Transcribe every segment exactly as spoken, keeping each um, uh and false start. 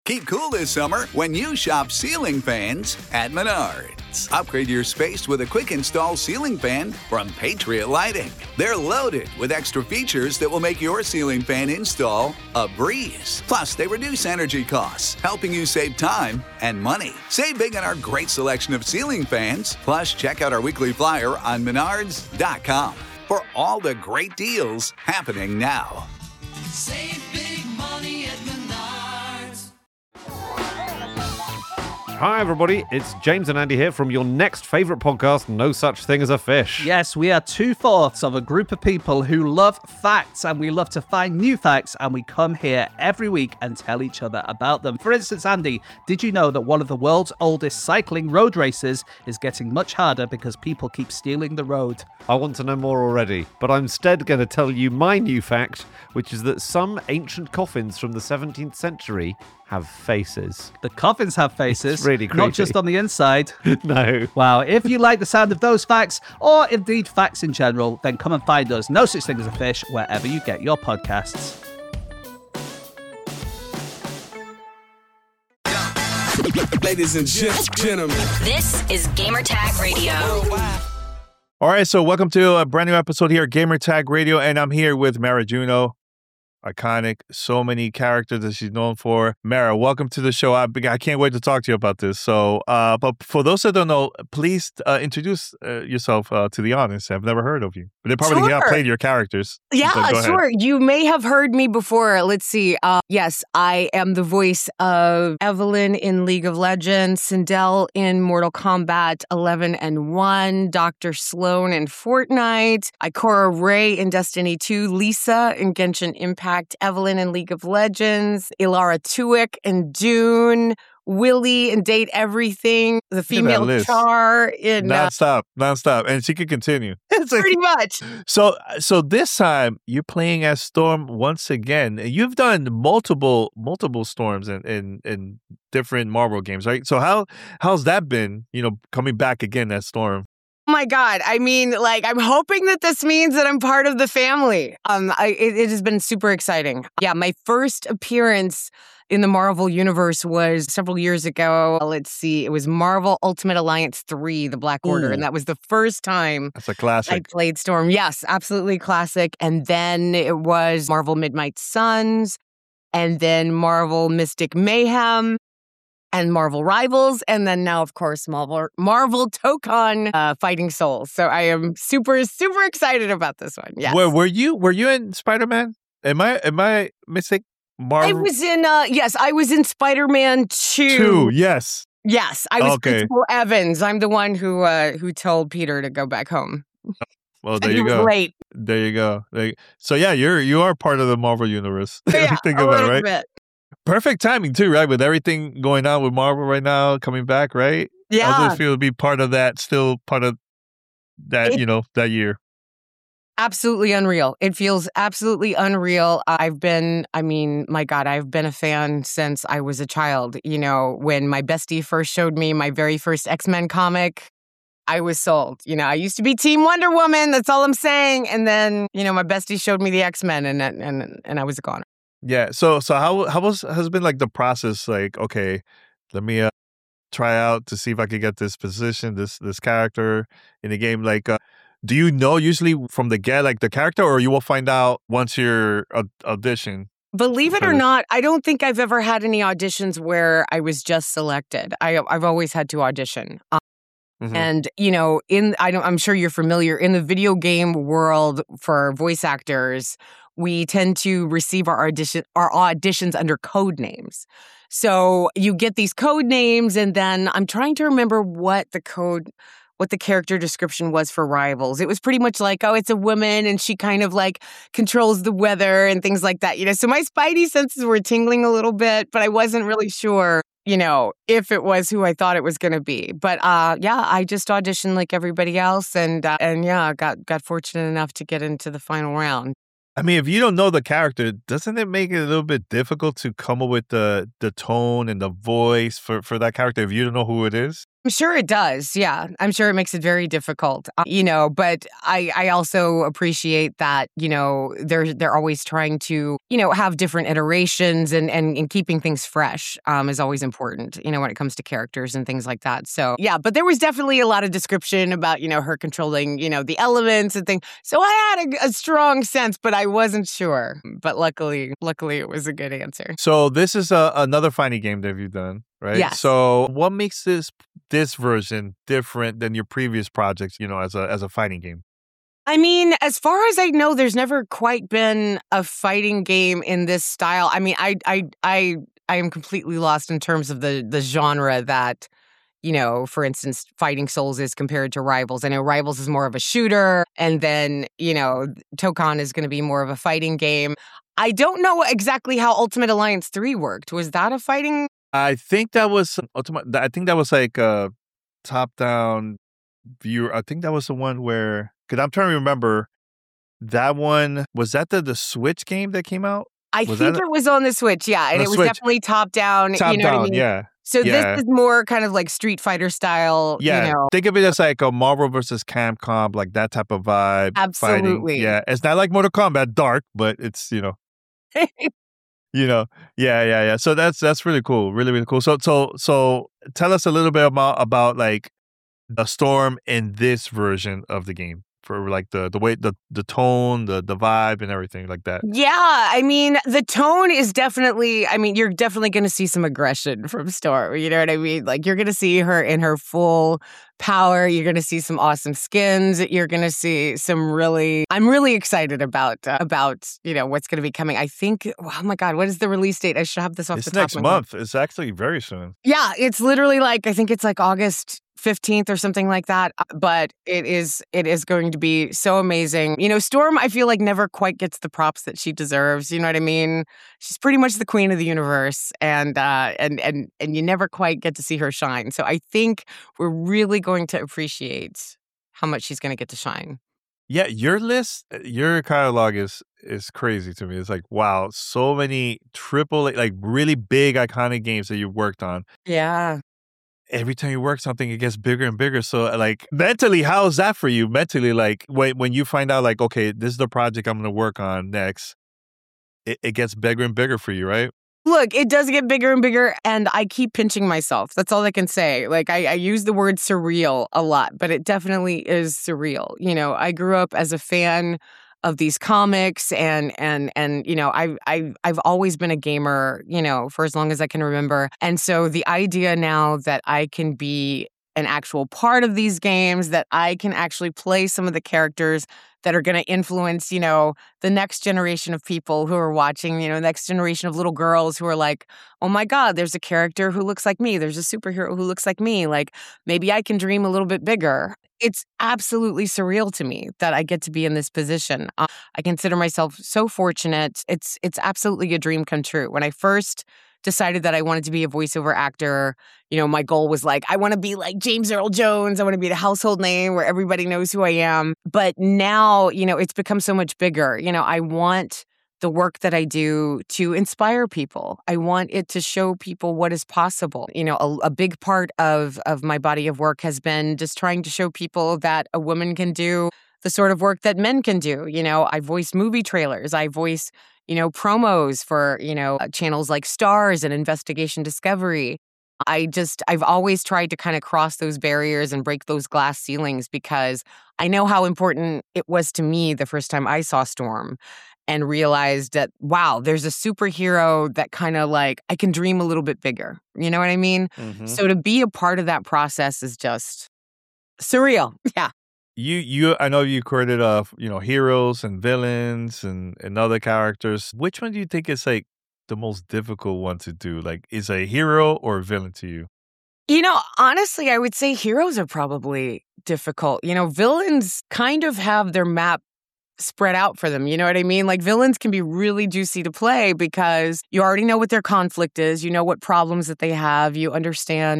Keep cool this summer when you shop ceiling fans at Menards. Upgrade your space with a quick install ceiling fan from Patriot Lighting. They're loaded with extra features that will make your ceiling fan install a breeze. Plus, they reduce energy costs, helping you save time and money. Save big on our great selection of ceiling fans. Plus, check out our weekly flyer on menards dot com for all the great deals happening now. Save big money at Menards. Hi, everybody. It's James and Andy here from your next favourite podcast, No Such Thing as a Fish. Yes, we are two-fourths of a group of people who love facts, and we love to find new facts, and we come here every week and tell each other about them. For instance, Andy, did you know that one of the world's oldest cycling road races is getting much harder because people keep stealing the road? I want to know more already, but I'm instead going to tell you my new fact, which is that some ancient coffins from the seventeenth century have faces. The coffins have faces. It's really creepy. Not just on the inside. No. Wow. If you like the sound of those facts, or indeed facts in general, then come and find us, No Such Thing as a Fish, wherever you get your podcasts. Ladies and gentlemen, This is Gamertag Radio. All right, so welcome to a brand new episode here at Gamertag Radio, and I'm here with Mara Juno. Iconic, so many characters that she's known for. Mara, welcome to the show. I, I can't wait to talk to you about this. So, uh, but for those that don't know, please uh, introduce uh, yourself uh, to the audience. I've never heard of you, but they probably Sure. have played your characters. Yeah, But go ahead. sure. You may have heard me before. Let's see. Uh, yes, I am the voice of Evelyn in League of Legends, Sindel in Mortal Kombat eleven and one, Doctor Sloan in Fortnite, Ikora Ray in Destiny two, Lisa in Genshin Impact, Evelyn in League of Legends, Ilara Tuick in Dune, Willie in Date Everything, the female list. Char in... Uh, Nonstop, nonstop, and she could continue. It's like- pretty much. So, so this time you're playing as Storm once again. You've done multiple, multiple Storms in, in, in different Marvel games, right? So how how's that been? You know, coming back again as Storm. Oh my God. I mean, like, I'm hoping that this means that I'm part of the family. Um, I, it, it has been super exciting. Yeah, my first appearance in the Marvel Universe was several years ago. Let's see. It was Marvel Ultimate Alliance three, The Black Order. Ooh. And that was the first time That's a I classic. played Storm. Yes, absolutely classic. And then it was Marvel Midnight Suns, and then Marvel Mystic Mayhem, and Marvel Rivals, and then now, of course, Marvel Marvel Tokon uh, Fighting Souls. So I am super, super excited about this one. Yes. Were, were you were you in Spider-Man? Am I am I mistaken? I Marvel was in, uh, yes, I was in Spider-Man two. two. Yes. Yes, I was Okay. Principal Evans. I'm the one who uh, who told Peter to go back home. Well, there And you he was go. late. There you go. There you- So yeah, you're you are part of the Marvel universe. If you Yeah, think a about it, little right? bit. Perfect timing too, right? With everything going on with Marvel right now, coming back, right? How Yeah. does it feel to be part of that? Still part of that, It- you know, that year. Absolutely unreal. It feels absolutely unreal. I've been, I mean, my God, I've been a fan since I was a child. You know, when my bestie first showed me my very first X-Men comic, I was sold. You know, I used to be Team Wonder Woman. That's all I'm saying. And then, you know, my bestie showed me the X-Men, and and and I was a goner. Yeah. So so how how was has been like the process? Like, okay, let me uh, try out to see if I could get this position, this this character in the game. Like, uh, do you know usually from the get like the character, or you will find out once you're uh, audition? Believe it or Okay. not, I don't think I've ever had any auditions where I was just selected. I I've always had to audition. Um, Mhm. And, you know, in I don't I'm sure you're familiar in the video game world for voice actors, we tend to receive our audition our auditions under code names. So you get these code names, and then I'm trying to remember what the code what the character description was for Rivals. It was pretty much like, oh, it's a woman and she kind of like controls the weather and things like that. You know, so my spidey senses were tingling a little bit, but I wasn't really sure, you know, if it was who I thought it was going to be. But uh, yeah, I just auditioned like everybody else, and uh, and yeah, got got fortunate enough to get into the final round. I mean, if you don't know the character, doesn't it make it a little bit difficult to come up with the the tone and the voice for, for that character if you don't know who it is? I'm sure it does. Yeah. I'm sure it makes it very difficult, uh, you know, but I, I also appreciate that, you know, they're, they're always trying to, you know, have different iterations and, and, and keeping things fresh um, is always important, you know, when it comes to characters and things like that. So, yeah, but there was definitely a lot of description about, you know, her controlling, you know, the elements and things. So I had a, a strong sense, but I wasn't sure. But luckily, luckily it was a good answer. So this is a, another fighting game that you've done, right? Yes. So what makes this this version different than your previous projects, you know, as a as a fighting game? I mean, as far as I know, there's never quite been a fighting game in this style. I mean, I I I I am completely lost in terms of the the genre that, you know, for instance, Fighting Souls is compared to Rivals. I know Rivals is more of a shooter, and then, you know, Tokon is going to be more of a fighting game. I don't know exactly how Ultimate Alliance three worked. Was that a fighting? I think that was ultimate. I think that was like a top-down view. I think that was the one where, because I'm trying to remember, that one was that the the Switch game that came out. I was think that it was on the Switch, yeah, and the it was Switch. definitely top down. Top you know down, what I mean? yeah. So yeah. this is more kind of like Street Fighter style. Yeah, you know. think of it as like a Marvel versus Capcom, like that type of vibe. Absolutely. Fighting. Yeah, it's not like Mortal Kombat dark, but it's, you know. You know, yeah, yeah, yeah. So that's that's really cool, really, really cool. So, so, so, tell us a little bit about about like the storm in this version of the game, for like the the way the the tone, the the vibe, and everything like that. Yeah, I mean, the tone is definitely, I mean, you're definitely going to see some aggression from Storm. You know what I mean? Like, you're going to see her in her full power. You're going to see some awesome skins. You're going to see some really, I'm really excited about, uh, about, you know, what's going to be coming. I think, oh my God, what is the release date? I should have this off It's the top next of my head. month. It's actually very soon. Yeah, it's literally like, I think it's like August fifteenth or something like that. But it is it is going to be so amazing. You know, Storm, I feel like never quite gets the props that she deserves. You know what I mean? She's pretty much the queen of the universe, and uh, and and and you never quite get to see her shine. So I think we're really going to appreciate how much she's going to get to shine. Yeah, your list, your catalog is is crazy to me. It's like, wow, so many triple, like really big iconic games that you've worked on. Yeah. Every time you work something, it gets bigger and bigger. So, like, mentally, how is that for you? Mentally, like, when when you find out, like, okay, this is the project I'm going to work on next, it, it gets bigger and bigger for you, right? Look, it does get bigger and bigger, and I keep pinching myself. That's all I can say. Like, I, I use the word surreal a lot, but it definitely is surreal. You know, I grew up as a fan of these comics, and and and you know, I've I've I've always been a gamer, you know, for as long as I can remember. And so the idea now that I can be an actual part of these games, that I can actually play some of the characters that are going to influence, you know, the next generation of people who are watching, you know, next generation of little girls who are like, oh my God, there's a character who looks like me. There's a superhero who looks like me. Like, maybe I can dream a little bit bigger. It's absolutely surreal to me that I get to be in this position. Uh, I consider myself so fortunate. It's it's absolutely a dream come true. When I first decided that I wanted to be a voiceover actor, you know, my goal was like, I want to be like James Earl Jones. I want to be the household name where everybody knows who I am. But now, you know, it's become so much bigger. You know, I want the work that I do to inspire people. I want it to show people what is possible. You know, a, a big part of, of my body of work has been just trying to show people that a woman can do the sort of work that men can do. You know, I voice movie trailers. I voice, you know, promos for, you know, channels like Stars and Investigation Discovery. I just, I've always tried to kind of cross those barriers and break those glass ceilings, because I know how important it was to me the first time I saw Storm and realized that, wow, there's a superhero that kind of like, I can dream a little bit bigger. You know what I mean? Mm-hmm. So to be a part of that process is just surreal. Yeah. You, you, I know you created, uh, you know, heroes and villains and, and other characters. Which one do you think is like the most difficult one to do? Like, is a hero or a villain to you? You know, honestly, I would say heroes are probably difficult. You know, villains kind of have their map spread out for them. You know what I mean? Like, villains can be really juicy to play because you already know what their conflict is. You know what problems that they have. You understand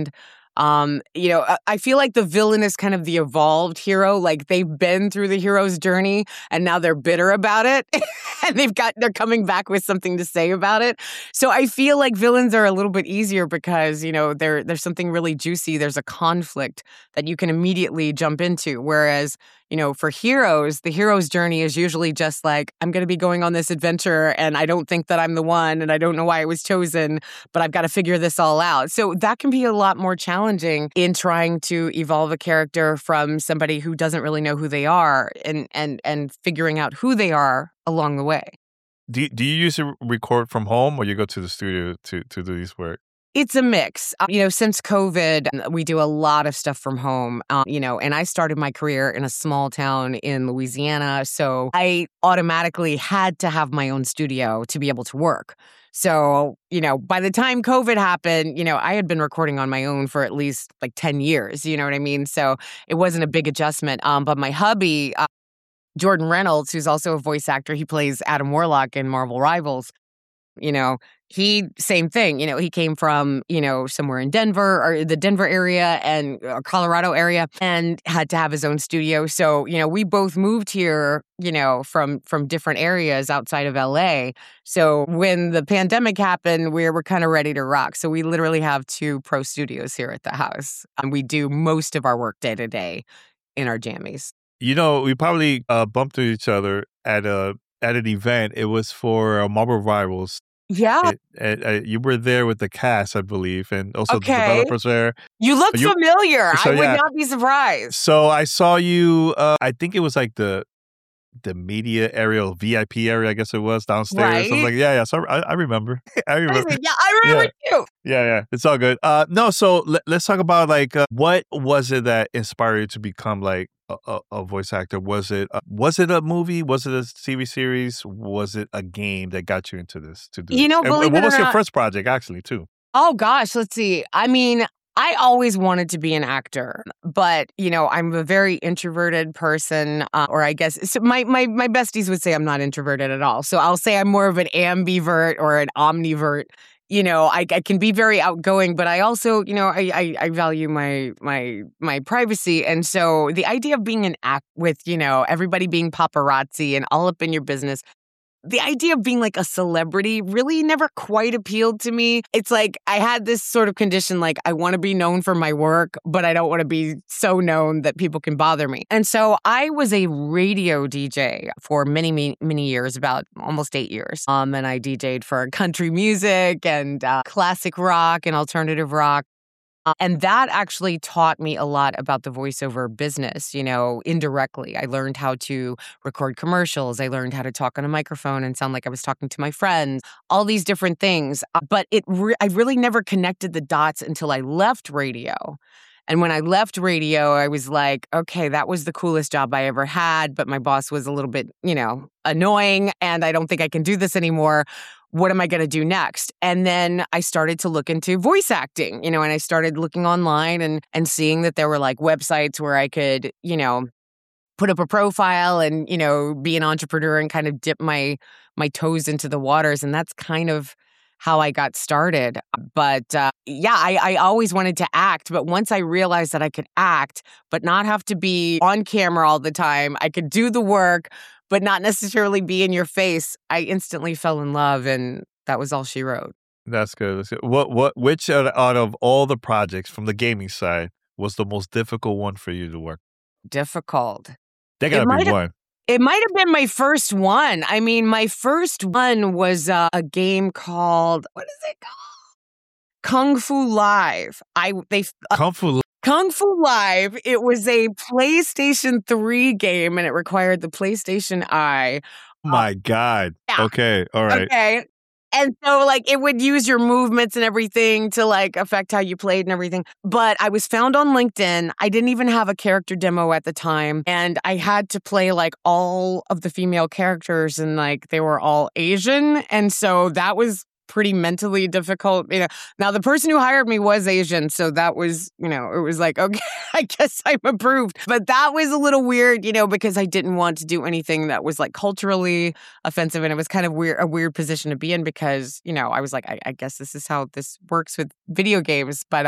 Um, you know, I, I feel like the villain is kind of the evolved hero. Like they've been through the hero's journey and now they're bitter about it. And they've got, they're coming back with something to say about it. So I feel like villains are a little bit easier because, you know, there, there's something really juicy. There's a conflict that you can immediately jump into. Whereas, you know, for heroes, the hero's journey is usually just like, I'm going to be going on this adventure and I don't think that I'm the one and I don't know why I was chosen, but I've got to figure this all out. So that can be a lot more challenging in trying to evolve a character from somebody who doesn't really know who they are and and and figuring out who they are along the way. Do do you usually record from home or you go to the studio to to do this work? It's a mix. Uh, You know, since COVID, we do a lot of stuff from home, um, you know, and I started my career in a small town in Louisiana. So I automatically had to have my own studio to be able to work. So, you know, by the time COVID happened, you know, I had been recording on my own for at least like ten years. You know what I mean? So it wasn't a big adjustment. Um, but my hubby, uh, Jordan Reynolds, who's also a voice actor, he plays Adam Warlock in Marvel Rivals. You know, he, same thing, you know, he came from, you know, somewhere in Denver or the Denver area and uh, Colorado area and had to have his own studio. So, you know, we both moved here, you know, from, from different areas outside of L A. So when the pandemic happened, we were kind of ready to rock. So we literally have two pro studios here at the house. And we do most of our work day to day in our jammies. You know, we probably uh, bumped into each other at a at an event. It was for uh, Marvel Rivals. Yeah. It, it, uh, you were there with the cast, I believe, and also Okay. the developers there. You look You- familiar. so, I would yeah. not be surprised. So I saw you. Uh, I think it was like the the media area, or V I P area, I guess it was downstairs. I was Right. like, yeah, yeah. So I, I remember. I remember. Yeah, I remember you. Yeah, yeah, it's all good. Uh, no, so let, let's talk about like uh, what was it that inspired you to become like a, a, a voice actor? Was it uh, was it a movie? Was it a T V series? Was it a game that got you into this to do? You this? know, And- believe and what it or was your not- first project actually too? Oh gosh, let's see. I mean, I always wanted to be an actor, but you know, I'm a very introverted person, uh, or I guess so my my my besties would say I'm not introverted at all. So I'll say I'm more of an ambivert or an omnivert. You know, I, I can be very outgoing, but I also, you know, I, I I value my my my privacy, and so the idea of being an act with, you know, everybody being paparazzi and all up in your business. The idea of being like a celebrity really never quite appealed to me. It's like I had this sort of condition, like I want to be known for my work, but I don't want to be so known that people can bother me. And so I was a radio D J for many, many, many years, about almost eight years. Um, and I D J'd for country music and uh, classic rock and alternative rock. Uh, and that actually taught me a lot about the voiceover business, you know, indirectly. I learned how to record commercials. I learned how to talk on a microphone and sound like I was talking to my friends, all these different things. Uh, But it, re- I really never connected the dots until I left radio. And when I left radio, I was like, okay, that was the coolest job I ever had. But my boss was a little bit, you know, annoying and I don't think I can do this anymore. What am I going to do next? And then I started to look into voice acting, you know, and I started looking online and and seeing that there were like websites where I could, you know, put up a profile and, you know, be an entrepreneur and kind of dip my my toes into the waters. And that's kind of how I got started. But uh, yeah, I, I always wanted to act. But once I realized that I could act, but not have to be on camera all the time, I could do the work, but not necessarily be in your face, I instantly fell in love. And that was all she wrote. That's good. That's good. What what which out out of all the projects from the gaming side was the most difficult one for you to work? Difficult. There gotta might be have- one. It might have been my first one. I mean, my first one was uh, a game called, what is it called? Kung Fu Live. I they uh, Kung Fu. Kung Fu Live. It was a PlayStation three game, and it required the PlayStation Eye. My God. yeah. Okay. All right. Okay. And so, like, it would use your movements and everything to, like, affect how you played and everything. But I was found on LinkedIn. I didn't even have a character demo at the time. And I had to play, like, all of the female characters, and, like, they were all Asian. And so that was pretty mentally difficult. You know, now the person who hired me was Asian, so that was, you know, it was like, okay, I guess I'm approved. But that was a little weird, you know, because I didn't want to do anything that was like culturally offensive, and it was kind of weird, a weird position to be in because, you know, I was like, I, I guess this is how this works with video games. But uh,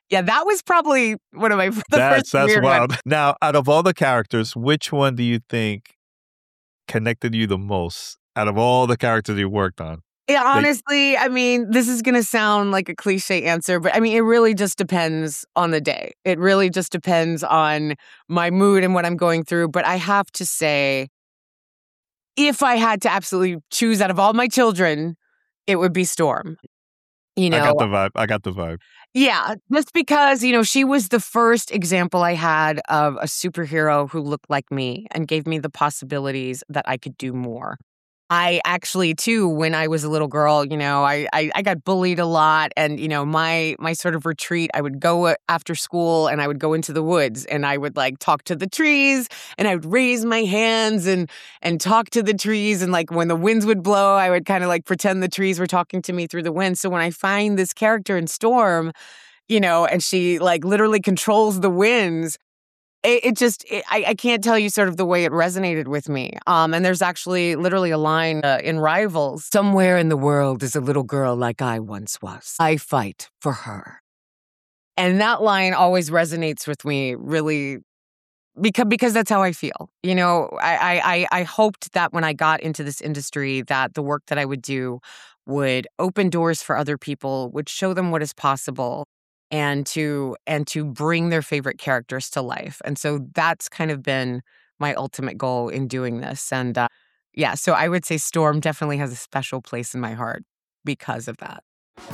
Yeah, that was probably one of my the That's first that's weird wild. ones. Now, out of all the characters, which one do you think connected you the most out of all the characters you worked on? Yeah, Like- honestly, I mean, this is going to sound like a cliche answer, but I mean, it really just depends on the day. It really just depends on my mood and what I'm going through. But I have to say, if I had to absolutely choose out of all my children, it would be Storm. You know, I got the vibe. I got the vibe. yeah, just because, you know, she was the first example I had of a superhero who looked like me and gave me the possibilities that I could do more. I actually, too, when I was a little girl, you know, I, I, I got bullied a lot. And, you know, my my sort of retreat, I would go after school and I would go into the woods and I would like talk to the trees and I would raise my hands and and talk to the trees. And like when the winds would blow, I would kind of like pretend the trees were talking to me through the wind. So when I find this character in Storm, you know, and she like literally controls the winds, It, it just, it, I, I can't tell you sort of the way it resonated with me. Um, and there's actually literally a line uh, in Rivals. Somewhere in the world is a little girl like I once was. I fight for her. And that line always resonates with me really because, because that's how I feel. You know, I, I, I hoped that when I got into this industry that the work that I would do would open doors for other people, would show them what is possible. And to and to bring their favorite characters to life. And so that's kind of been my ultimate goal in doing this. And uh, yeah, so I would say Storm definitely has a special place in my heart because of that.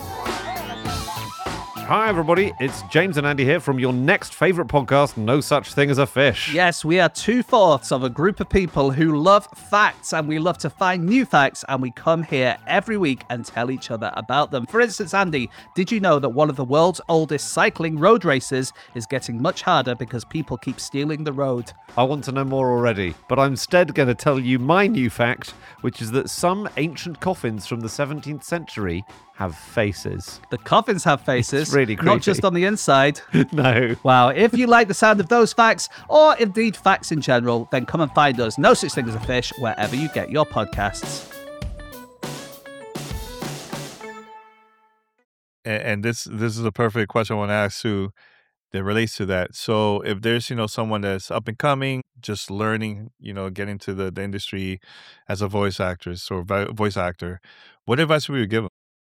Hi, everybody. It's James and Andy here from your next favorite podcast, No Such Thing as a Fish. Yes, we are two-fourths of a group of people who love facts, and we love to find new facts, and we come here every week and tell each other about them. For instance, Andy, did you know that one of the world's oldest cycling road races is getting much harder because people keep stealing the road? I want to know more already, but I'm instead going to tell you my new fact, which is that some ancient coffins from the seventeenth century have faces. The coffins have faces, It's really not creepy. just on the inside. No. Wow, if you like the sound of those facts, or indeed facts in general, then come and find us, No Such Thing as a Fish, wherever you get your podcasts. And, and this this is a perfect question I want to ask Sue that relates to that. So if there's, you know, someone that's up and coming, just learning, you know, getting to the, the industry as a voice actress or vo- voice actor, what advice would you give them?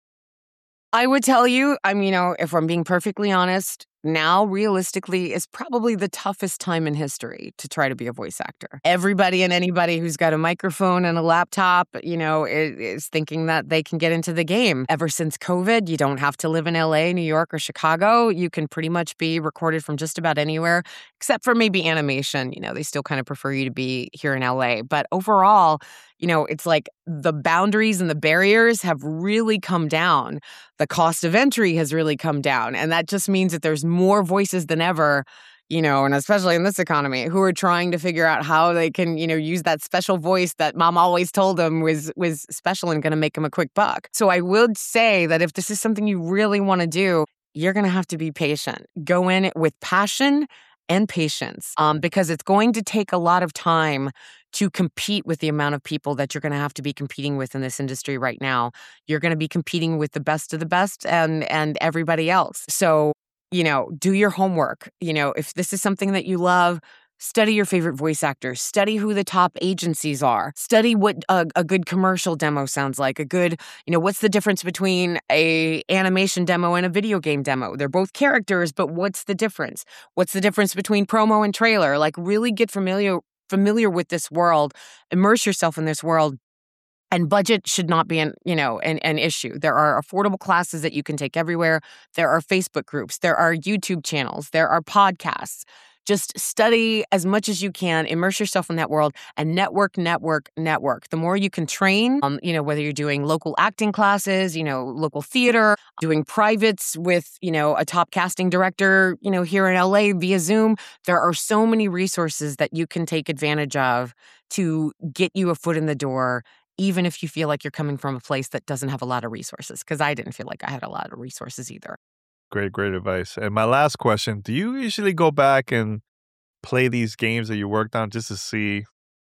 I would tell you, I'm, you know, if I'm being perfectly honest, now realistically is probably the toughest time in history to try to be a voice actor. Everybody and anybody who's got a microphone and a laptop, you know, is, is thinking that they can get into the game. Ever since COVID, you don't have to live in L A, New York, or Chicago. You can pretty much be recorded from just about anywhere, except for maybe animation. You know, they still kind of prefer you to be here in L A. But overall, you know, it's like the boundaries and the barriers have really come down. The cost of entry has really come down. And that just means that there's more voices than ever, you know, and especially in this economy, who are trying to figure out how they can, you know, use that special voice that mom always told them was was special and going to make them a quick buck. So I would say that if this is something you really want to do, you're going to have to be patient. Go in with passion and patience, um, because it's going to take a lot of time to compete with the amount of people that you're going to have to be competing with in this industry right now. You're going to be competing with the best of the best and and everybody else. So, you know, do your homework. You know, if this is something that you love, study your favorite voice actors. Study who the top agencies are. Study what a, a good commercial demo sounds like. A good, you know, what's the difference between a animation demo and a video game demo? They're both characters, but what's the difference? What's the difference between promo and trailer? Like, really get familiar familiar with this world. Immerse yourself in this world. And budget should not be an, you know, an, an issue. There are affordable classes that you can take everywhere. There are Facebook groups. There are YouTube channels. There are podcasts. Just study as much as you can, immerse yourself in that world, and network, network, network. The more you can train, um, you know, whether you're doing local acting classes, you know, local theater, doing privates with, you know, a top casting director, you know, here in L A via Zoom, there are so many resources that you can take advantage of to get you a foot in the door, even if you feel like you're coming from a place that doesn't have a lot of resources, because I didn't feel like I had a lot of resources either. Great, great advice. And my last question, do you usually go back and play these games that you worked on just to see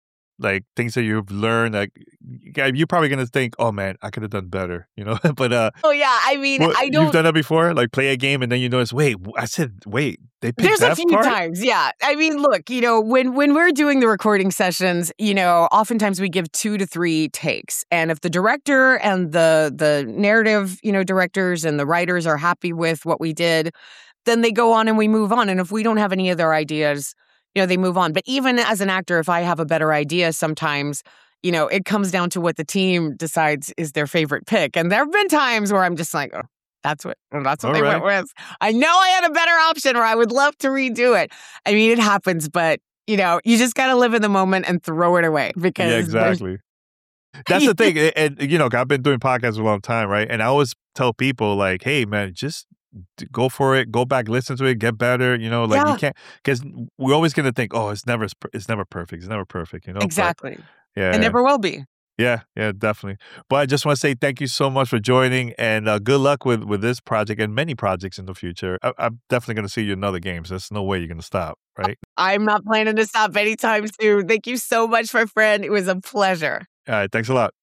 like things that you've learned, like you're probably gonna think, "Oh man, I could have done better," you know. But uh, oh yeah, I mean, well, I don't. You've done that before, like play a game and then you notice, wait, I said, wait, they picked There's that a few part? times, yeah. I mean, look, you know, when when we're doing the recording sessions, you know, oftentimes we give two to three takes, and if the director and the the narrative, you know, directors and the writers are happy with what we did, then they go on and we move on. And if we don't have any other ideas, you know, they move on. But even as an actor, if I have a better idea, sometimes, you know, it comes down to what the team decides is their favorite pick. And there have been times where I'm just like, oh, that's what that's what All they right. went with. I know I had a better option, or I would love to redo it. I mean, it happens, but you know, you just got to live in the moment and throw it away because Yeah, there's- exactly. That's the thing. And, and, you know, I've been doing podcasts a long time, right? And I always tell people, like, hey, man, just d- go for it. Go back, listen to it, get better. You know, like Yeah. you can't, because we're always going to think, oh, it's never, it's never perfect. It's never perfect, you know? But, Exactly. yeah. It never will be. Yeah, yeah, definitely. But I just want to say thank you so much for joining, and uh, good luck with, with this project and many projects in the future. I, I'm definitely going to see you in other games. There's no way you're going to stop, right? I'm not planning to stop anytime soon. Thank you so much, my friend. It was a pleasure. All right, thanks a lot.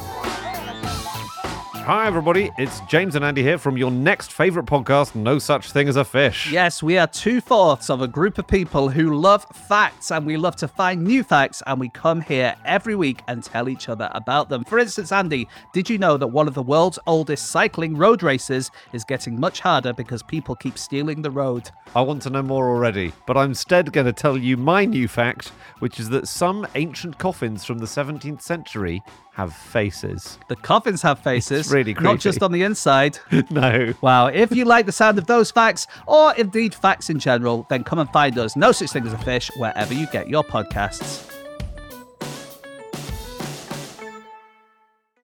Hi, everybody. It's James and Andy here from your next favorite podcast, No Such Thing as a Fish. Yes, we are two-fourths of a group of people who love facts, and we love to find new facts, and we come here every week and tell each other about them. For instance, Andy, did you know that one of the world's oldest cycling road races is getting much harder because people keep stealing the road? I want to know more already, but I'm instead going to tell you my new fact, which is that some ancient coffins from the seventeenth century have faces. The coffins have faces, It's really not creepy. just on the inside. No. Wow, if you like the sound of those facts, or indeed facts in general, then come and find us, No Such Thing as a Fish, wherever you get your podcasts.